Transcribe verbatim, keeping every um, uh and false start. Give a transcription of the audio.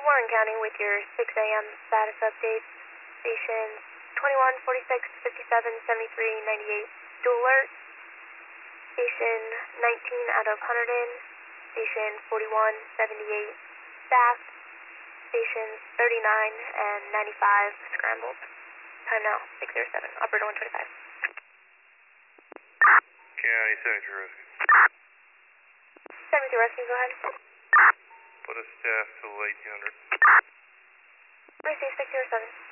Warren County with your six A M status update. Stations twenty-one, forty-six, fifty-seven, seventy-three, ninety-eight, dual alert. Station nineteen out of Hunterdon. Station forty-one, seventy-eight, staff. Stations thirty-nine and ninety-five, scrambled. Time now, six oh seven, operator one twenty-five. County seventy-three Rescue. seventy-three Rescue, go ahead. Put a staff till eighteen hundred. Receive six oh seven.